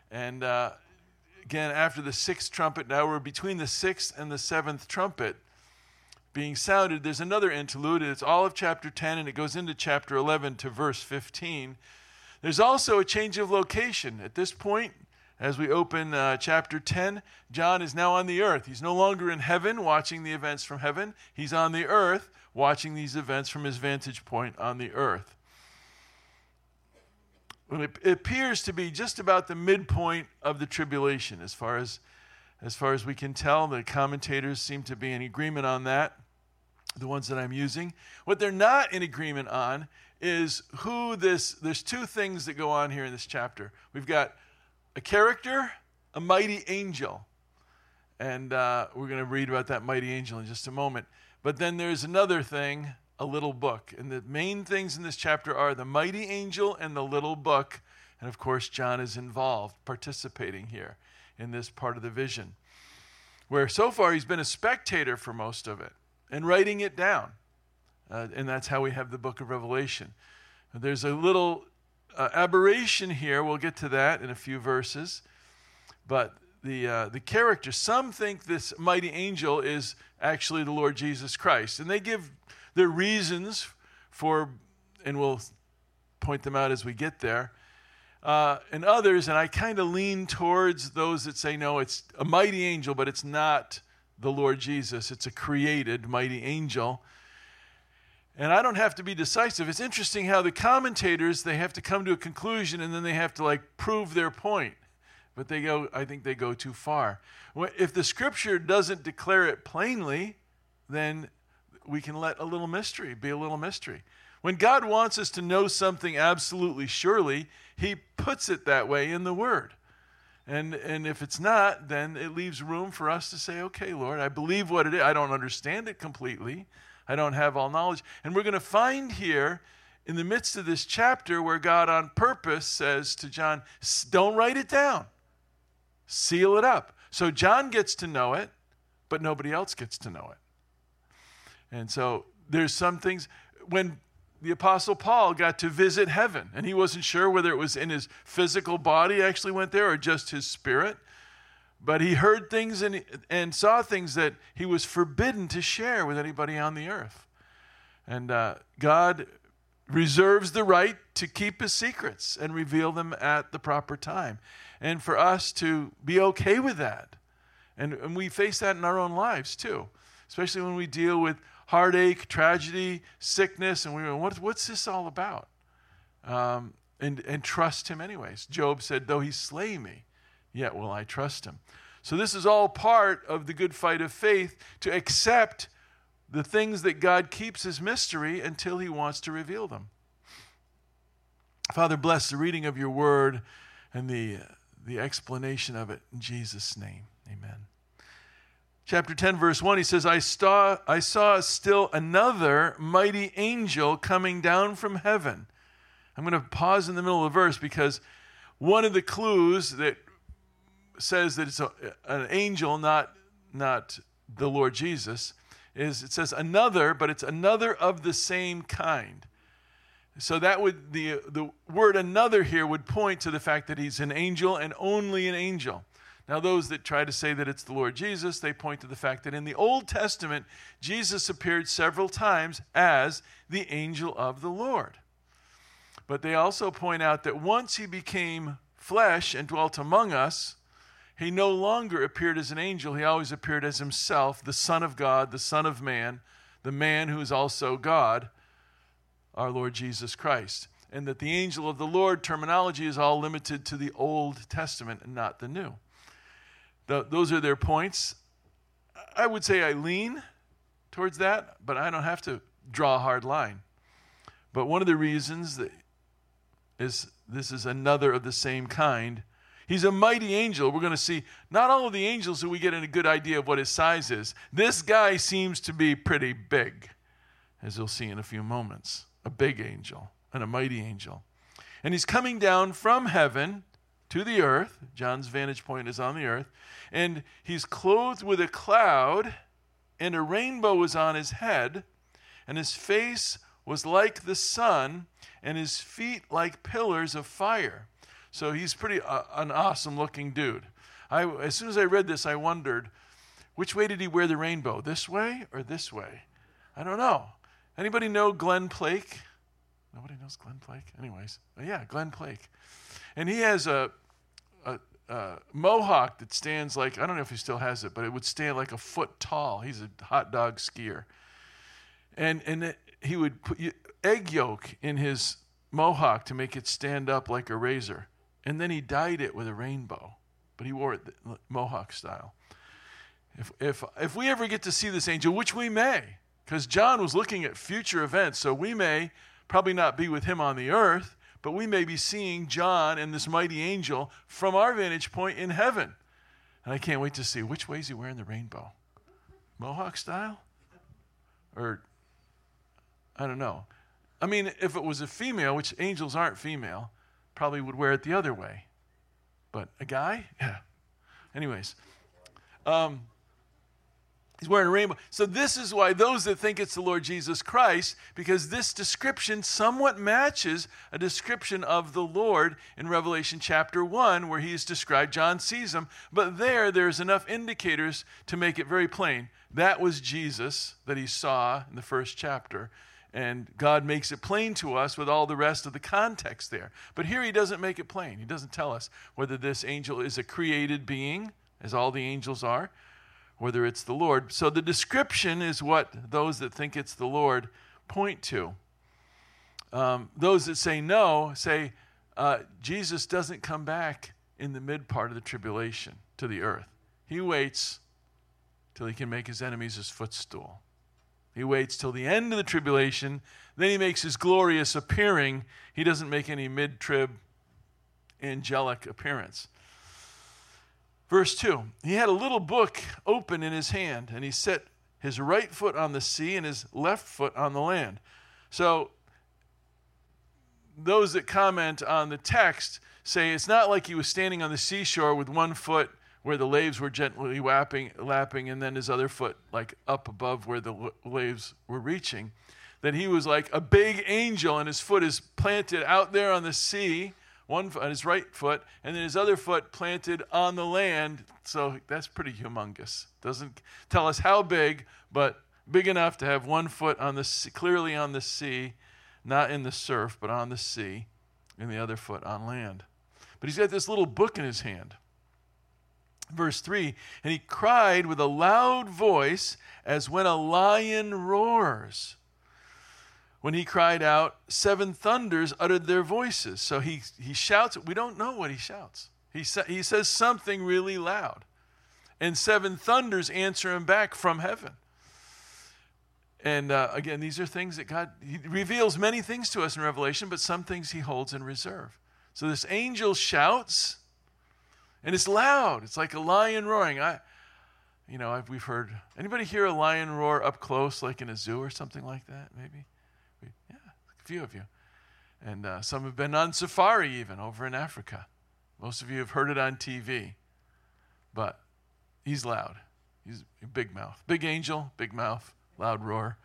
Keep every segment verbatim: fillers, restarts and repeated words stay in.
And uh, again, after the sixth trumpet, now we're between the sixth and the seventh trumpet being sounded. There's another interlude, and it's all of chapter ten, and it goes into chapter eleven to verse fifteen. There's also a change of location. At this point, as we open uh, chapter ten, John is now on the earth. He's no longer in heaven watching the events from heaven. He's on the earth watching these events from his vantage point on the earth. It appears to be just about the midpoint of the tribulation, as far as as far as we can tell. The commentators seem to be in agreement on that, the ones that I'm using. What they're not in agreement on is who this, there's two things that go on here in this chapter. We've got a character, a mighty angel. And uh, we're going to read about that mighty angel in just a moment. But then there's another thing, a little book. And the main things in this chapter are the mighty angel and the little book. And of course, John is involved, participating here in this part of the vision, where so far he's been a spectator for most of it and writing it down. Uh, and that's how we have the book of Revelation. There's a little uh, aberration here. We'll get to that in a few verses. But the uh, the character, some think this mighty angel is actually the Lord Jesus Christ. And they give their reasons for, and we'll point them out as we get there. Uh, and others, and I kind of lean towards those that say, no, it's a mighty angel, but it's not the Lord Jesus. It's a created mighty angel. And I don't have to be decisive. It's interesting how the commentators, they have to come to a conclusion and then they have to like prove their point. But they go, I think they go too far. If the scripture doesn't declare it plainly, then we can let a little mystery be a little mystery. When God wants us to know something absolutely surely, he puts it that way in the Word. And and if it's not, then it leaves room for us to say, okay, Lord, I believe what it is. I don't understand it completely. I don't have all knowledge. And we're going to find here in the midst of this chapter where God on purpose says to John, don't write it down. Seal it up. So John gets to know it, but nobody else gets to know it. And so there's some things, when the Apostle Paul got to visit heaven, and he wasn't sure whether it was in his physical body actually went there or just his spirit, but he heard things and, and saw things that he was forbidden to share with anybody on the earth. And uh, God reserves the right to keep his secrets and reveal them at the proper time. And for us to be okay with that. And, and we face that in our own lives too, especially when we deal with heartache, tragedy, sickness, and we go, what, what's this all about? Um, and, and trust him anyways. Job said, though he slay me, yet will I trust him. So this is all part of the good fight of faith, to accept the things that God keeps as mystery until he wants to reveal them. Father, bless the reading of your word and the, the explanation of it in Jesus' name. Amen. Chapter ten, verse one, he says, I saw, I saw still another mighty angel coming down from heaven. I'm going to pause in the middle of the verse because one of the clues that says that it's a, an angel, not, not the Lord Jesus, is it says another, but it's another of the same kind. So that would, the, the word another here would point to the fact that he's an angel and only an angel. Now, those that try to say that it's the Lord Jesus, they point to the fact that in the Old Testament, Jesus appeared several times as the angel of the Lord. But they also point out that once he became flesh and dwelt among us, he no longer appeared as an angel. He always appeared as himself, the Son of God, the Son of Man, the man who is also God, our Lord Jesus Christ. And that the angel of the Lord terminology is all limited to the Old Testament and not the New. Those are their points. I would say I lean towards that, but I don't have to draw a hard line. But one of the reasons that is this is another of the same kind. He's a mighty angel. We're going to see not all of the angels who we get a good idea of what his size is. This guy seems to be pretty big, as you'll see in a few moments. A big angel and a mighty angel. And he's coming down from heaven to the earth. John's vantage point is on the earth. And he's clothed with a cloud, and a rainbow was on his head, and his face was like the sun, and his feet like pillars of fire. So he's pretty uh, an awesome-looking dude. I, as soon as I read this, I wondered, which way did he wear the rainbow? This way or this way? I don't know. Anybody know Glenn Plake? Nobody knows Glenn Plake? Anyways, uh, yeah, Glenn Plake. And he has a, a, a mohawk that stands like, I don't know if he still has it, but it would stand like a foot tall. He's a hot dog skier. And and it, he would put egg yolk in his mohawk to make it stand up like a razor. And then he dyed it with a rainbow. But he wore it mohawk style. If if if we ever get to see this angel, which we may, because John was looking at future events, so we may probably not be with him on the earth, but we may be seeing John and this mighty angel from our vantage point in heaven. And I can't wait to see, which way is he wearing the rainbow? Mohawk style? Or, I don't know. I mean, if it was a female, which angels aren't female, probably would wear it the other way. But a guy? Yeah. Anyways. Um, he's wearing a rainbow. So this is why those that think it's the Lord Jesus Christ, because this description somewhat matches a description of the Lord in Revelation chapter one, where he is described, John sees him, but there, there's enough indicators to make it very plain. That was Jesus that he saw in the first chapter. And God makes it plain to us with all the rest of the context there. But here he doesn't make it plain. He doesn't tell us whether this angel is a created being, as all the angels are, whether it's the Lord. So the description is what those that think it's the Lord point to. Um, those that say no say uh, Jesus doesn't come back in the mid part of the tribulation to the earth. He waits till he can make his enemies his footstool. He waits till the end of the tribulation. Then he makes his glorious appearing. He doesn't make any mid-trib angelic appearance. Verse two, he had a little book open in his hand, and he set his right foot on the sea and his left foot on the land. So those that comment on the text say it's not like he was standing on the seashore with one foot where the waves were gently lapping, lapping, and then his other foot like up above where the waves were reaching. That he was like a big angel, and his foot is planted out there on the sea, one foot, on his right foot, and then his other foot planted on the land. So that's pretty humongous. Doesn't tell us how big, but big enough to have one foot on the sea, clearly on the sea, not in the surf, but on the sea, and the other foot on land. But he's got this little book in his hand. Verse three, and he cried with a loud voice as when a lion roars. When he cried out, seven thunders uttered their voices. So he, he shouts. We don't know what he shouts. He, sa- he says something really loud. And seven thunders answer him back from heaven. And uh, again, these are things that God, he reveals many things to us in Revelation, but some things he holds in reserve. So this angel shouts, and it's loud. It's like a lion roaring. I, you know, I've, we've heard, anybody hear a lion roar up close, like in a zoo or something like that, maybe? We, yeah, a few of you. And uh, some have been on safari even over in Africa. Most of you have heard it on T V. But he's loud. He's a big mouth. Big angel, big mouth, loud roar.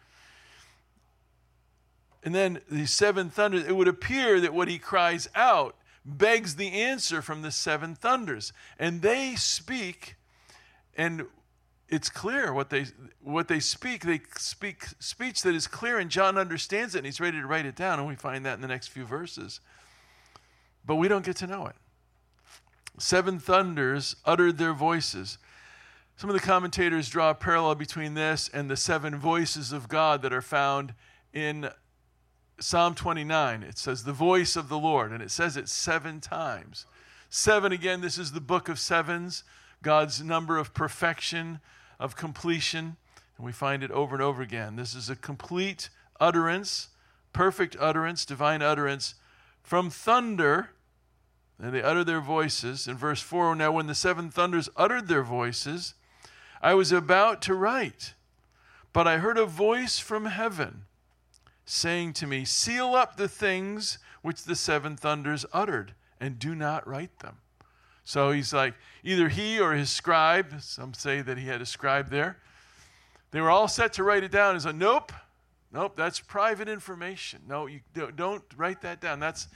And then the seven thunders, it would appear that what he cries out begs the answer from the seven thunders. And they speak, and it's clear what they what they speak. They speak speech that is clear, and John understands it, and he's ready to write it down, and we find that in the next few verses. But we don't get to know it. Seven thunders uttered their voices. Some of the commentators draw a parallel between this and the seven voices of God that are found in Psalm twenty-nine. It says, the voice of the Lord, and it says it seven times. Seven, again, this is the book of sevens, God's number of perfection, of completion, and we find it over and over again. This is a complete utterance, perfect utterance, divine utterance from thunder, and they utter their voices. In verse four, now when the seven thunders uttered their voices, I was about to write, but I heard a voice from heaven saying to me, seal up the things which the seven thunders uttered, and do not write them. So he's like, either he or his scribe, some say that he had a scribe there, they were all set to write it down. He's like, nope, nope, that's private information. No, you don't write that down. That's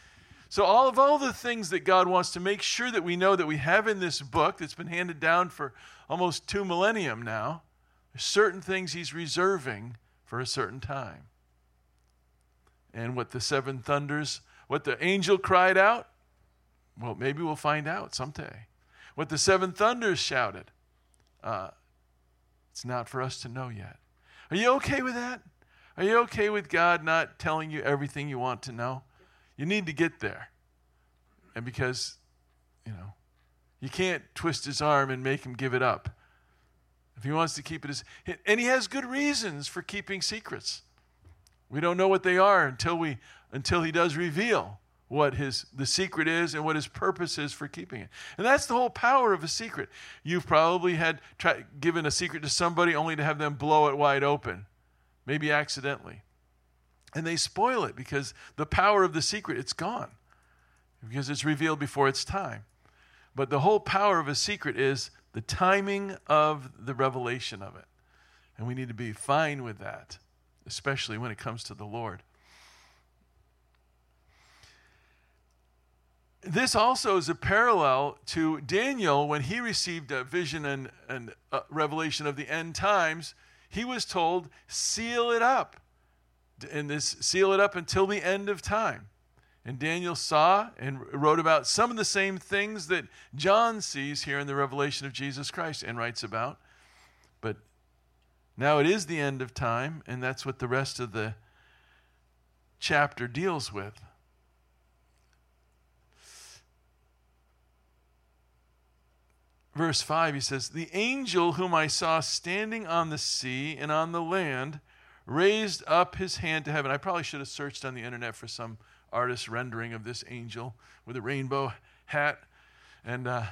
So all of all the things that God wants to make sure that we know that we have in this book that's been handed down for almost two millennium now, there's certain things he's reserving for a certain time. And what the seven thunders, what the angel cried out, well, maybe we'll find out someday. What the seven thunders shouted, uh, it's not for us to know yet. Are you okay with that? Are you okay with God not telling you everything you want to know? You need to get there. And because, you know, you can't twist his arm and make him give it up. If he wants to keep it as, and he has good reasons for keeping secrets. We don't know what they are until we until he does reveal what his the secret is and what his purpose is for keeping it. And that's the whole power of a secret. You've probably had try, given a secret to somebody only to have them blow it wide open, maybe accidentally. And they spoil it because the power of the secret, it's gone. Because it's revealed before its time. But the whole power of a secret is the timing of the revelation of it. And we need to be fine with that, especially when it comes to the Lord. This also is a parallel to Daniel when he received a vision and, and a revelation of the end times. He was told, seal it up. And this seal it up until the end of time. And Daniel saw and wrote about some of the same things that John sees here in the revelation of Jesus Christ and writes about. But now it is the end of time, and that's what the rest of the chapter deals with. Verse five, he says, the angel whom I saw standing on the sea and on the land raised up his hand to heaven. I probably should have searched on the internet for some artist rendering of this angel with a rainbow hat and uh,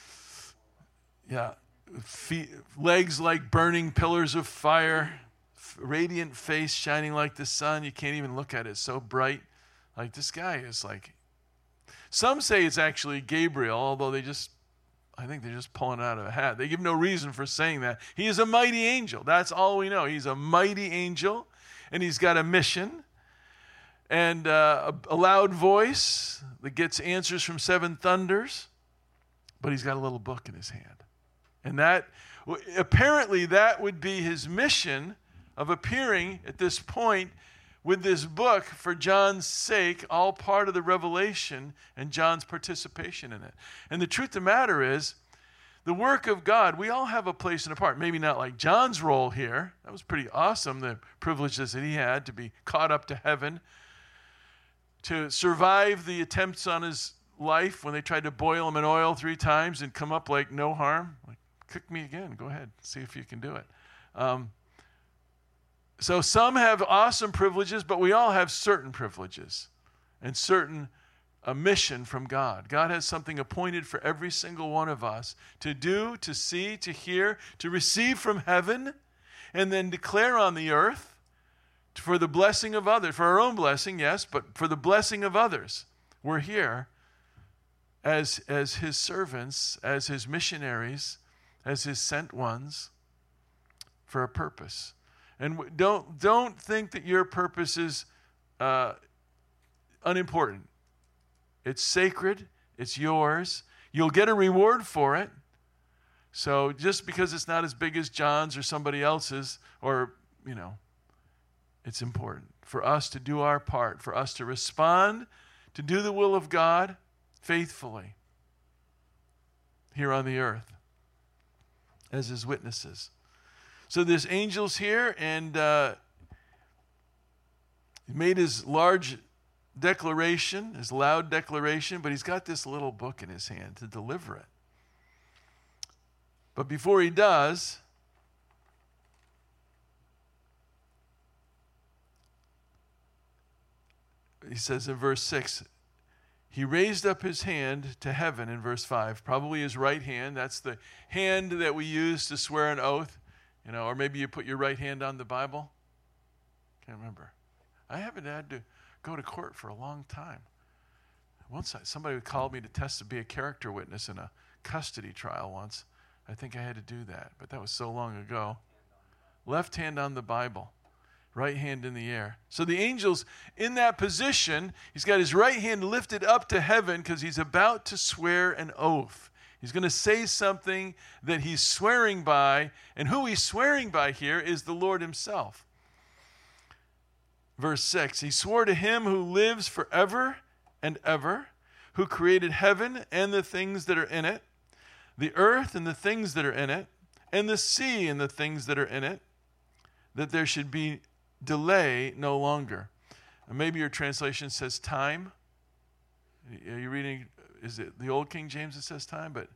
yeah, feet, legs like burning pillars of fire, radiant face shining like the sun. You can't even look at it, it's so bright. Like this guy is like, some say it's actually Gabriel, although they just, I think they're just pulling it out of a hat. They give no reason for saying that. He is a mighty angel. That's all we know. He's a mighty angel, and he's got a mission and uh, a, a loud voice that gets answers from seven thunders, but he's got a little book in his hand. And that, apparently that would be his mission of appearing at this point with this book for John's sake, all part of the revelation and John's participation in it. And the truth of the matter is, the work of God, we all have a place and a part. Maybe not like John's role here. That was pretty awesome, the privileges that he had to be caught up to heaven, to survive the attempts on his life when they tried to boil him in oil three times and come up like no harm. Like, kick me again. Go ahead. See if you can do it. Um, So some have awesome privileges, but we all have certain privileges and certain a mission from God. God has something appointed for every single one of us to do, to see, to hear, to receive from heaven, and then declare on the earth for the blessing of others, for our own blessing, yes, but for the blessing of others. We're here as, as his servants, as his missionaries, as his sent ones for a purpose. And don't, don't think that your purpose is uh, unimportant. It's sacred. It's yours. You'll get a reward for it. So just because it's not as big as John's or somebody else's, or, you know, it's important for us to do our part, for us to respond, to do the will of God faithfully here on the earth as his witnesses. So there's angels here, and uh, he made his large declaration, his loud declaration, but he's got this little book in his hand to deliver it. But before he does, he says in verse six, he raised up his hand to heaven in verse five, probably his right hand. That's the hand that we use to swear an oath. You know, or maybe you put your right hand on the Bible. Can't remember. I haven't had to go to court for a long time. Once I, somebody called me to test to be a character witness in a custody trial once. I think I had to do that, but that was so long ago. Left hand on the Bible. right hand in the air. So the angel's in that position. He's got his right hand lifted up to heaven because he's about to swear an oath. He's going to say something that he's swearing by, and who he's swearing by here is the Lord himself. Verse six, he swore to him who lives forever and ever, who created heaven and the things that are in it, the earth and the things that are in it, and the sea and the things that are in it, that there should be delay no longer. And maybe your translation says time. Are you reading, is it the old King James that says time? But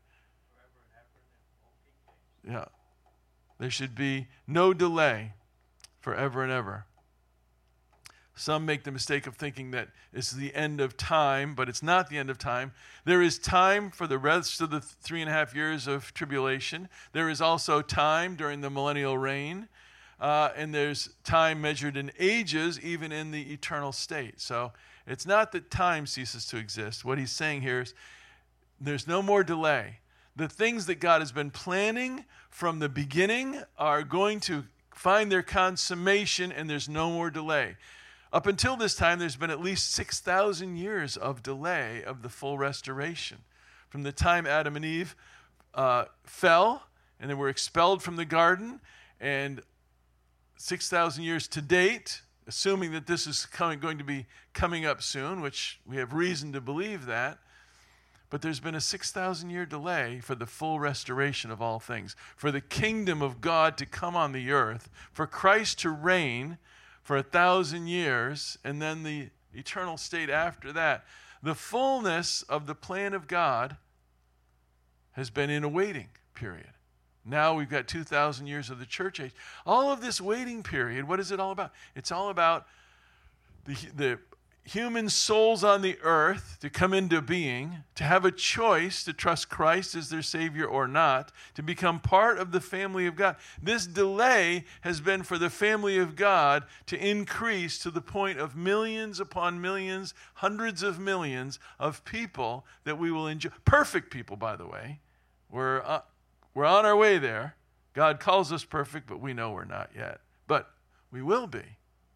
yeah, there should be no delay forever and ever. Some make the mistake of thinking that it's the end of time, but it's not the end of time. There is time for the rest of the three and a half years of tribulation. There is also time during the millennial reign. Uh, and there's time measured in ages, even in the eternal state. So it's not that time ceases to exist. What he's saying here is there's no more delay. The things that God has been planning from the beginning are going to find their consummation, and there's no more delay. Up until this time, there's been at least six thousand years of delay of the full restoration. From the time Adam and Eve uh, fell, and they were expelled from the garden, and six thousand years to date, assuming that this is coming, going to be coming up soon, which we have reason to believe that, but there's been a six thousand year delay for the full restoration of all things, for the kingdom of God to come on the earth, for Christ to reign for a thousand years, and then the eternal state after that. The fullness of the plan of God has been in a waiting period. Now we've got two thousand years of the church age. All of this waiting period, what is it all about? It's all about the, the human souls on the earth to come into being, to have a choice to trust Christ as their Savior or not, to become part of the family of God. This delay has been for the family of God to increase to the point of millions upon millions, hundreds of millions of people that we will enjoy. Perfect people, by the way. We're uh, We're on our way there. God calls us perfect, but we know we're not yet. But we will be.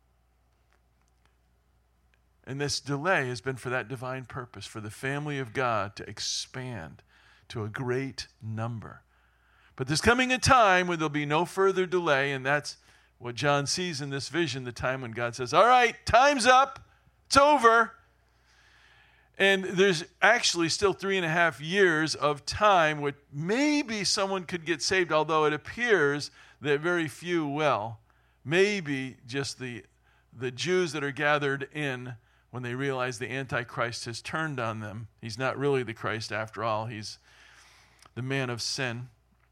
And this delay has been for that divine purpose, for the family of God to expand to a great number. But there's coming a time when there'll be no further delay, and that's what John sees in this vision, the time when God says, all right, time's up. It's over. And there's actually still three and a half years of time where maybe someone could get saved, although it appears that very few will. Maybe just the, the Jews that are gathered in when they realize the Antichrist has turned on them. He's not really the Christ after all. He's the man of sin.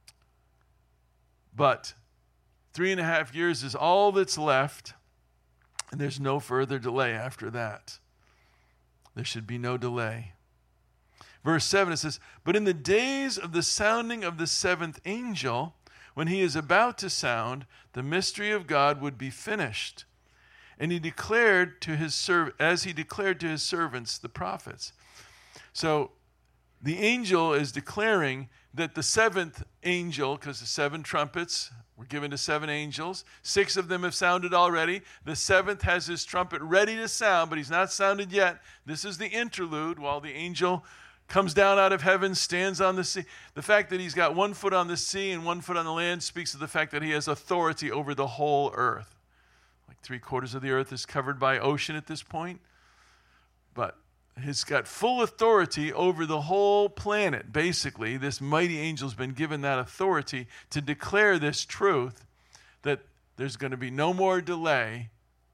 But three and a half years is all that's left, and there's no further delay after that. There should be no delay. Verse seven, it says, but in the days of the sounding of the seventh angel, when he is about to sound, the mystery of God would be finished. And he declared to his serv- as he declared to his servants, the prophets. So the angel is declaring that the seventh angel, because the seven trumpets were given to seven angels, six of them have sounded already. The seventh has his trumpet ready to sound, but he's not sounded yet. This is the interlude while the angel comes down out of heaven, stands on the sea. The fact that he's got one foot on the sea and one foot on the land speaks of the fact that he has authority over the whole earth. Like three quarters of the earth is covered by ocean at this point. But he's got full authority over the whole planet. Basically, this mighty angel's been given that authority to declare this truth, that there's going to be no more delay,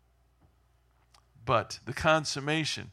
but the consummation.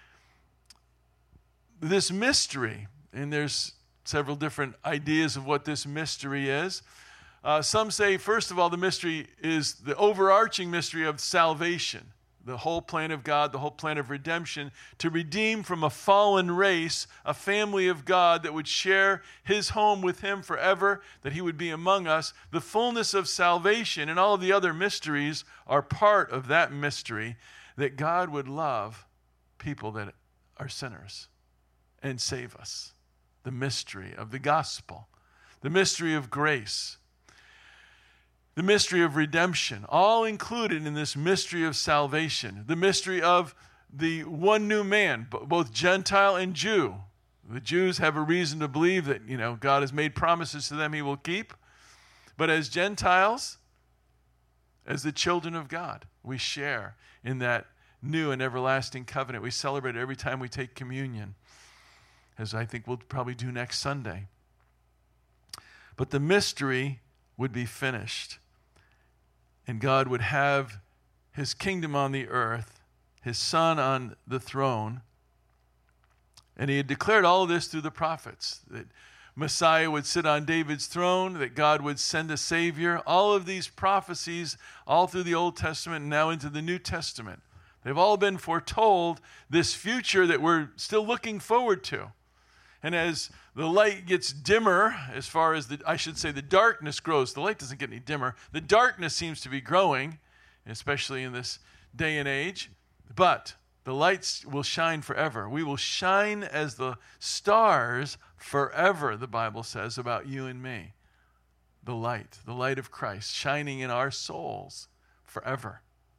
This mystery, and there's several different ideas of what this mystery is. Uh, some say, first of all, the mystery is the overarching mystery of salvation. The whole plan of God, the whole plan of redemption, to redeem from a fallen race a family of God that would share his home with him forever, that he would be among us. The fullness of salvation and all of the other mysteries are part of that mystery, that God would love people that are sinners and save us. The mystery of the gospel, the mystery of grace. the mystery of redemption, all included in this mystery of salvation, the mystery of the one new man, both Gentile and Jew. The Jews have a reason to believe that, you know, God has made promises to them he will keep. But as Gentiles, as the children of God, we share in that new and everlasting covenant. We celebrate it every time we take communion, as I think we'll probably do next Sunday. But the mystery would be finished, and God would have his kingdom on the earth, his Son on the throne. And he had declared all of this through the prophets, that Messiah would sit on David's throne, that God would send a Savior. All of these prophecies, all through the Old Testament and now into the New Testament, they've all been foretold, this future that we're still looking forward to. And as the light gets dimmer, as far as the, I should say, the darkness grows, the light doesn't get any dimmer. The darkness seems to be growing, especially in this day and age. But the lights will shine forever. We will shine as the stars forever, the Bible says about you and me. The light, the light of Christ, shining in our souls forever.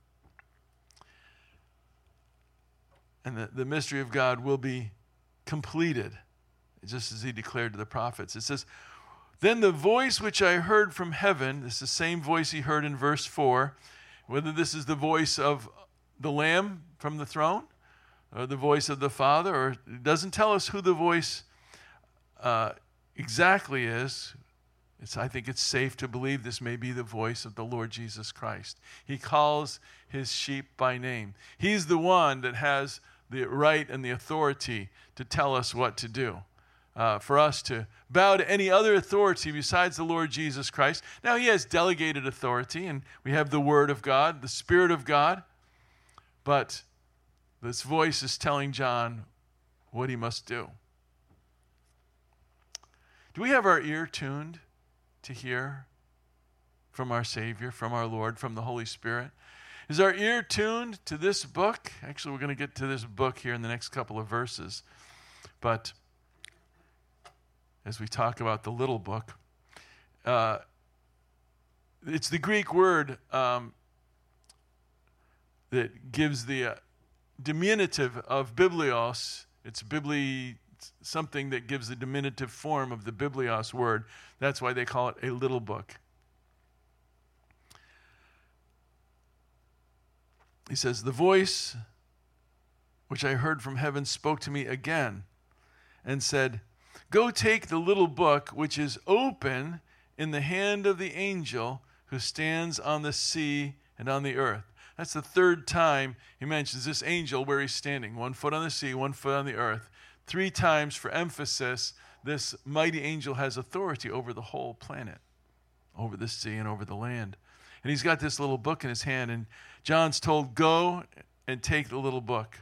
And the, the mystery of God will be completed, just as he declared to the prophets. It says, then the voice which I heard from heaven, this is the same voice he heard in verse four, whether this is the voice of the Lamb from the throne, or the voice of the Father, or it doesn't tell us who the voice uh, exactly is. It's, I think it's safe to believe this may be the voice of the Lord Jesus Christ. He calls his sheep by name. He's the one that has the right and the authority to tell us what to do. Uh, for us to bow to any other authority besides the Lord Jesus Christ. Now, he has delegated authority, and we have the Word of God, the Spirit of God. But this voice is telling John what he must do. Do we have our ear tuned to hear from our Savior, from our Lord, from the Holy Spirit? Is our ear tuned to this book? Actually, we're going to get to this book here in the next couple of verses. But as we talk about the little book, uh, it's the Greek word um, that gives the uh, diminutive of biblios. It's bibli, something that gives the diminutive form of the biblios word. That's why they call it a little book. He says, the voice which I heard from heaven spoke to me again and said, go take the little book which is open in the hand of the angel who stands on the sea and on the earth. That's the third time he mentions this angel where he's standing. One foot on the sea, one foot on the earth. Three times for emphasis, this mighty angel has authority over the whole planet, over the sea and over the land. And he's got this little book in his hand, and John's told, go and take the little book.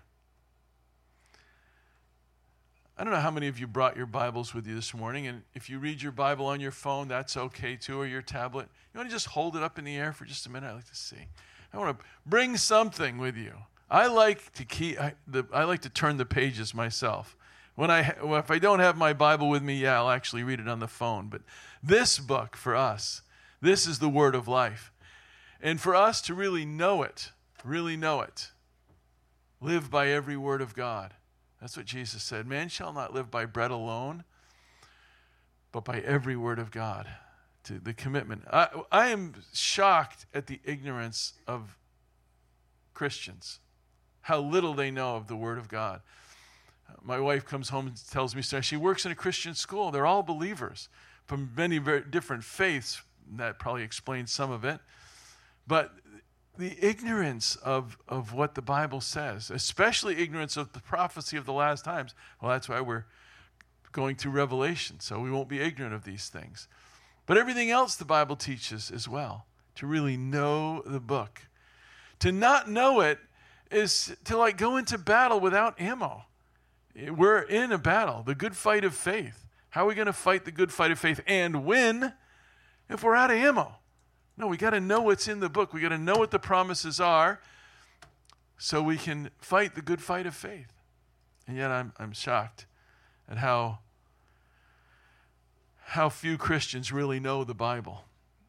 I don't know how many of you brought your Bibles with you this morning, and if you read your Bible on your phone, that's okay too, or your tablet. You want to just hold it up in the air for just a minute? I'd like to see. I want to bring something with you. I like to keep. I, the, I like to turn the pages myself. When I, well, if I don't have my Bible with me, yeah, I'll actually read it on the phone. But this book for us, this is the Word of life, and for us to really know it, really know it, live by every word of God. That's what Jesus said. Man shall not live by bread alone, but by every word of God. To the commitment. I, I am shocked at the ignorance of Christians, how little they know of the Word of God. My wife comes home and tells me, she works in a Christian school. They're all believers from many very different faiths. That probably explains some of it. But the ignorance of, of what the Bible says, especially ignorance of the prophecy of the last times, well, that's why we're going through Revelation, so we won't be ignorant of these things. But everything else the Bible teaches as well, to really know the book. To not know it is to like go into battle without ammo. We're in a battle, the good fight of faith. How are we going to fight the good fight of faith and win if we're out of ammo? No, we got to know what's in the book. We got to know what the promises are so we can fight the good fight of faith. And yet I'm I'm shocked at how how few Christians really know the Bible.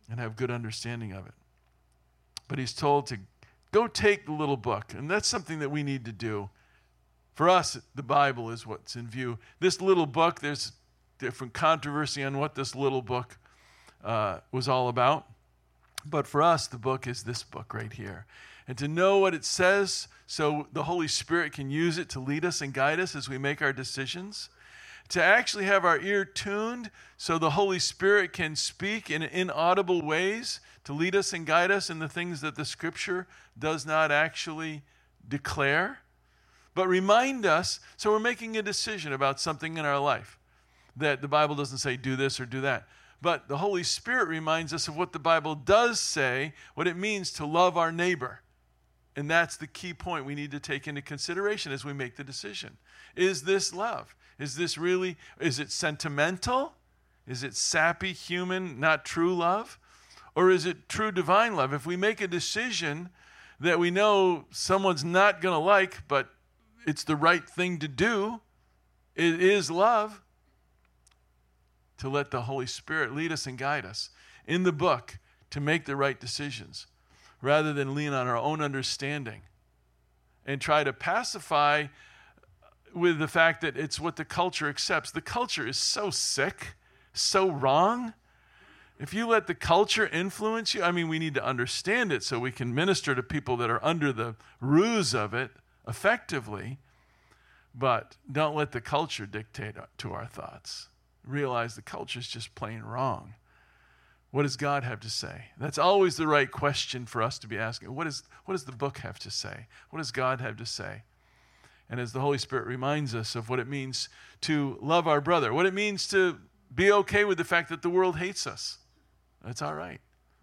and have good understanding of it. But he's told to go take the little book, and that's something that we need to do. For us, the Bible is what's in view. This little book, there's different controversy on what this little book uh, was all about. But for us, the book is this book right here. And to know what it says so the Holy Spirit can use it to lead us and guide us as we make our decisions. To actually have our ear tuned so the Holy Spirit can speak in inaudible ways to lead us and guide us in the things that the Scripture does not actually declare. But remind us, so we're making a decision about something in our life that the Bible doesn't say do this or do that. But the Holy Spirit reminds us of what the Bible does say, what it means to love our neighbor. And that's the key point we need to take into consideration as we make the decision. Is this love? Is this really, is it sentimental? Is it sappy, human, not true love? Or is it true divine love? If we make a decision that we know someone's not going to like, but it's the right thing to do, it is love, to let the Holy Spirit lead us and guide us in the book to make the right decisions, rather than lean on our own understanding and try to pacify with the fact that it's what the culture accepts. The culture is so sick, so wrong. If you let the culture influence you, I mean, we need to understand it so we can minister to people that are under the ruse of it effectively, but don't let the culture dictate to our thoughts. Realize the culture is just plain wrong. What does God have to say? That's always the right question for us to be asking. What is, what does the book have to say? What does God have to say? And as the Holy Spirit reminds us of what it means to love our brother, what it means to be okay with the fact that the world hates us. That's all right.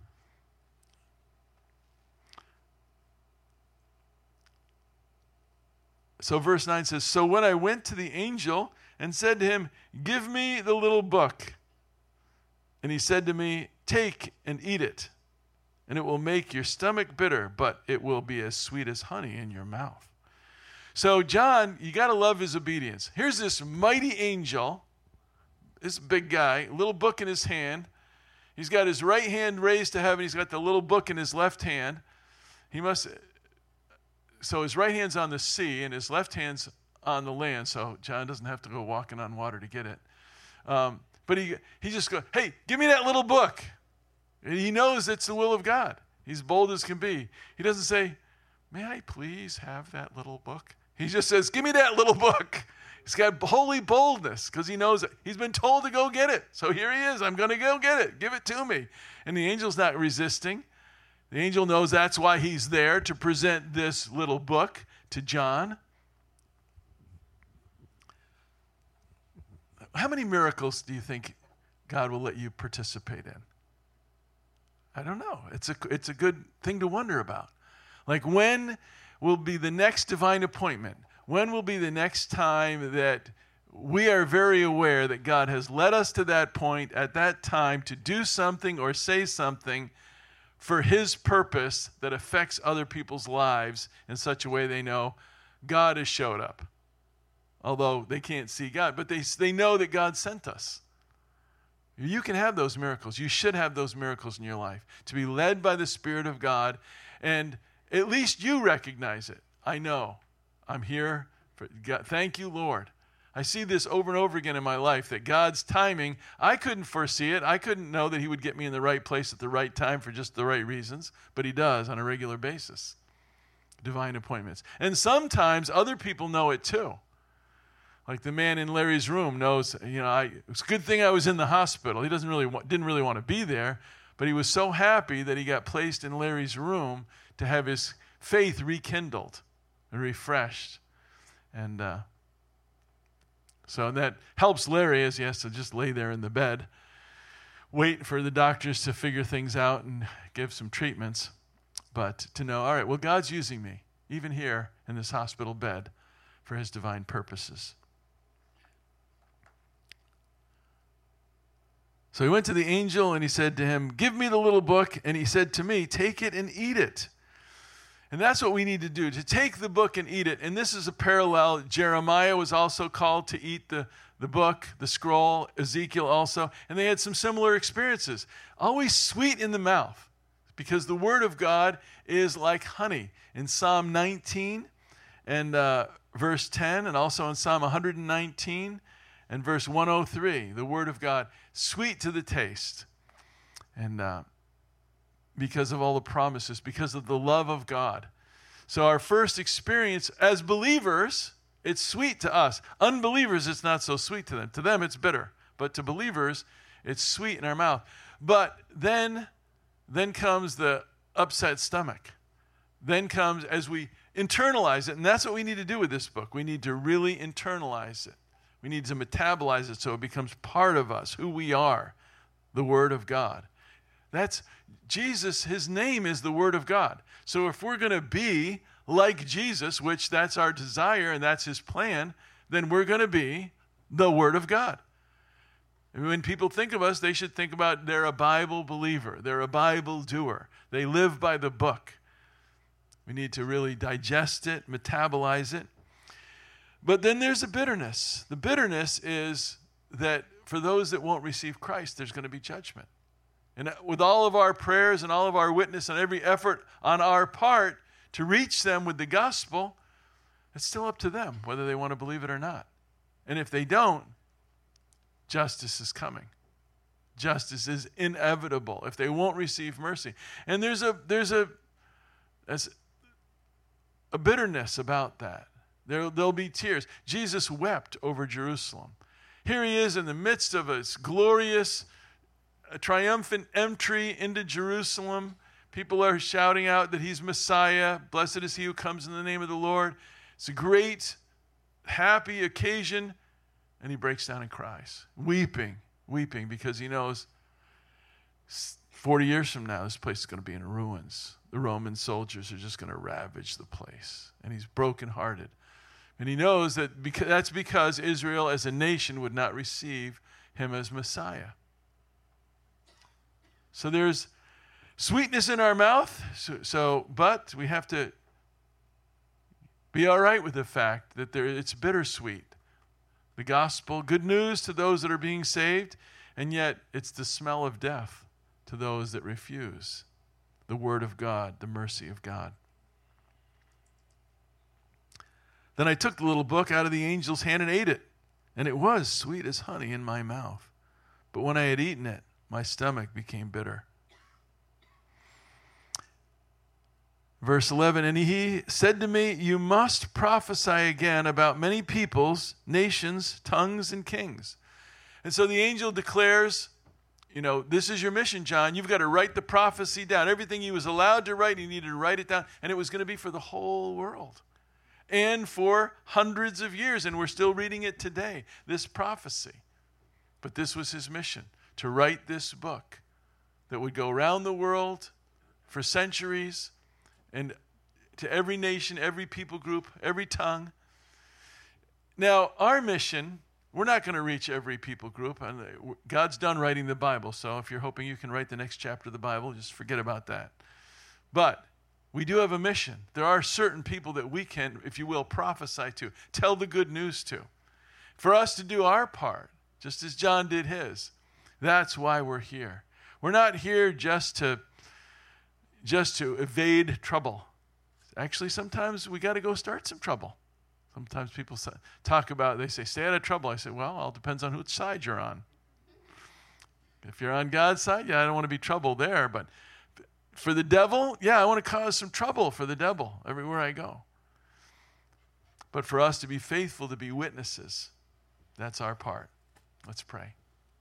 So verse nine says, so when I went to the angel and said to him, give me the little book. And he said to me, take and eat it, and it will make your stomach bitter, but it will be as sweet as honey in your mouth. So John, you got to love his obedience. Here's this mighty angel, this big guy, little book in his hand. He's got his right hand raised to heaven. He's got the little book in his left hand. He must, so his right hand's on the sea and his left hand's on the land, so John doesn't have to go walking on water to get it. Um, but he he just goes, hey, give me that little book. And he knows it's the will of God. He's bold as can be. He doesn't say, may I please have that little book? He just says, give me that little book. He's got holy boldness because he knows it. He's been told to go get it. So here he is. I'm going to go get it. Give it to me. And the angel's not resisting. The angel knows that's why he's there, to present this little book to John. How many miracles do you think God will let you participate in? I don't know. It's a, it's a good thing to wonder about. Like, when will be the next divine appointment? When will be the next time that we are very aware that God has led us to that point at that time to do something or say something for his purpose that affects other people's lives in such a way they know God has showed up? Although they can't see God, but they, they know that God sent us. You can have those miracles. You should have those miracles in your life, to be led by the Spirit of God, and at least you recognize it. I know. I'm here. For God. Thank you, Lord. I see this over and over again in my life, that God's timing, I couldn't foresee it. I couldn't know that he would get me in the right place at the right time for just the right reasons, but he does on a regular basis. Divine appointments. And sometimes other people know it too. Like the man in Larry's room knows, you know, I, it's a good thing I was in the hospital. He doesn't really wa- didn't really want to be there, but he was so happy that he got placed in Larry's room to have his faith rekindled and refreshed. And uh, so that helps Larry as he has to just lay there in the bed, wait for the doctors to figure things out and give some treatments. But to know, all right, well, God's using me, even here in this hospital bed, for his divine purposes. So he went to the angel and he said to him, give me the little book. And he said to me, take it and eat it. And that's what we need to do, to take the book and eat it. And this is a parallel. Jeremiah was also called to eat the, the book, the scroll, Ezekiel also, and they had some similar experiences. Always sweet in the mouth, because the word of God is like honey. In Psalm nineteen and uh, verse ten, and also in Psalm one nineteen and verse one oh three, the word of God, sweet to the taste. And uh, because of all the promises, because of the love of God. So our first experience as believers, it's sweet to us. Unbelievers, it's not so sweet to them. To them, it's bitter. But to believers, it's sweet in our mouth. But then, then comes the upset stomach. Then comes as we internalize it, and that's what we need to do with this book. We need to really internalize it. We need to metabolize it so it becomes part of us, who we are, the Word of God. That's Jesus, his name is the Word of God. So if we're going to be like Jesus, which that's our desire and that's his plan, then we're going to be the Word of God. And when people think of us, they should think about they're a Bible believer. They're a Bible doer. They live by the book. We need to really digest it, metabolize it. But then there's a bitterness. The bitterness is that for those that won't receive Christ, there's going to be judgment. And with all of our prayers and all of our witness and every effort on our part to reach them with the gospel, it's still up to them whether they want to believe it or not. And if they don't, justice is coming. Justice is inevitable if they won't receive mercy. And there's a there's a there's a bitterness about that. There, there'll be tears. Jesus wept over Jerusalem. Here he is in the midst of a glorious, a triumphant entry into Jerusalem. People are shouting out that he's Messiah. Blessed is he who comes in the name of the Lord. It's a great, happy occasion. And he breaks down and cries, weeping, weeping, because he knows forty years from now, this place is going to be in ruins. The Roman soldiers are just going to ravage the place. And he's brokenhearted. And he knows that because, that's because Israel as a nation would not receive him as Messiah. So there's sweetness in our mouth, so, so but we have to be all right with the fact that there, it's bittersweet. The gospel, good news to those that are being saved, and yet it's the smell of death to those that refuse the word of God, the mercy of God. Then I took the little book out of the angel's hand and ate it, and it was sweet as honey in my mouth. But when I had eaten it, my stomach became bitter. Verse eleven, and he said to me, you must prophesy again about many peoples, nations, tongues, and kings. And so the angel declares, you know, this is your mission, John. You've got to write the prophecy down. Everything he was allowed to write, he needed to write it down. And it was going to be for the whole world. And for hundreds of years. And we're still reading it today, this prophecy. But this was his mission, to write this book that would go around the world for centuries, and to every nation, every people group, every tongue. Now, our mission, we're not going to reach every people group. And God's done writing the Bible, so if you're hoping you can write the next chapter of the Bible, just forget about that. But we do have a mission. There are certain people that we can, if you will, prophesy to, tell the good news to. For us to do our part, just as John did his, that's why we're here. We're not here just to just to evade trouble. Actually, sometimes we got to go start some trouble. Sometimes people talk about, they say, stay out of trouble. I say, well, it all depends on which side you're on. If you're on God's side, yeah, I don't want to be trouble there. But for the devil, yeah, I want to cause some trouble for the devil everywhere I go. But for us to be faithful, to be witnesses, that's our part. Let's pray.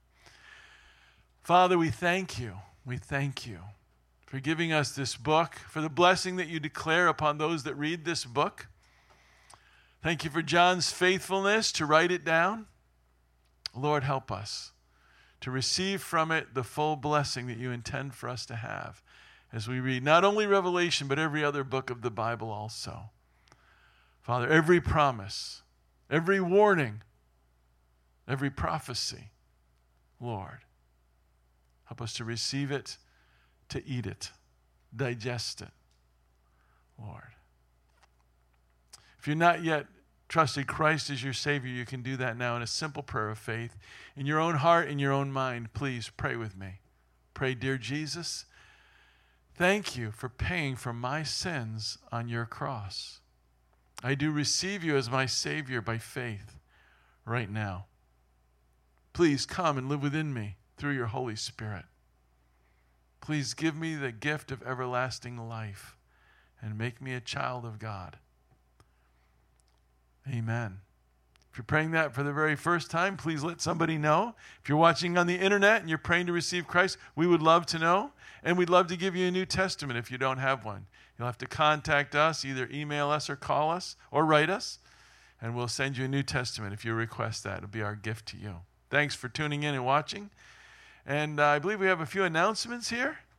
Father, we thank you. We thank you for giving us this book, for the blessing that you declare upon those that read this book. Thank you for John's faithfulness to write it down. Lord, help us to receive from it the full blessing that you intend for us to have as we read not only Revelation, but every other book of the Bible also. Father, every promise, every warning, every prophecy, Lord, help us to receive it, to eat it, digest it, Lord. If you're not yet trusted Christ as your Savior, you can do that now in a simple prayer of faith. In your own heart, in your own mind, please pray with me. Pray, dear Jesus, thank you for paying for my sins on your cross. I do receive you as my Savior by faith right now. Please come and live within me through your Holy Spirit. Please give me the gift of everlasting life and make me a child of God. Amen. If you're praying that for the very first time, please let somebody know. If you're watching on the internet and you're praying to receive Christ, we would love to know. And we'd love to give you a New Testament if you don't have one. You'll have to contact us, either email us or call us or write us, and we'll send you a New Testament if you request that. It'll be our gift to you. Thanks for tuning in and watching. And uh, I believe we have a few announcements here.